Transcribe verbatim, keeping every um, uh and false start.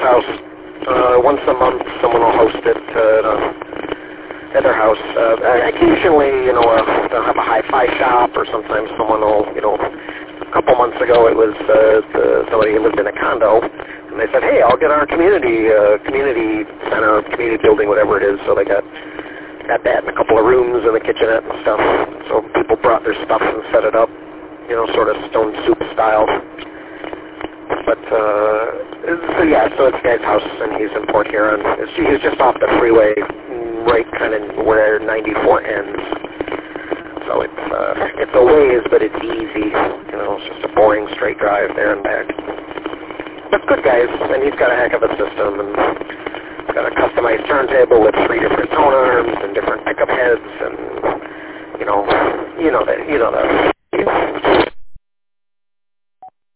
house. Uh, once a month, someone will host it uh, at their house. Uh, occasionally, you know, uh, they'll have a hi-fi shop, or sometimes someone will, you know, a couple months ago it was uh, the, somebody who lived in a condo, and they said, hey, I'll get our community, uh, community center, community building, whatever it is. So they got, got that in a couple of rooms and a kitchenette and stuff. So people brought their stuff and set it up, you know, sort of Stone Soup style. But, uh, so yeah, so it's a guy's house, and he's in Port Huron. It's, he's just off the freeway, right kind of where ninety-four ends. So it's, uh, it's a ways, but it's easy. You know, it's just a boring straight drive there and back. But good guys, and he's got a heck of a system, and he's got a customized turntable with three different tone arms and different pickup heads, and, you know, you know that, you know that.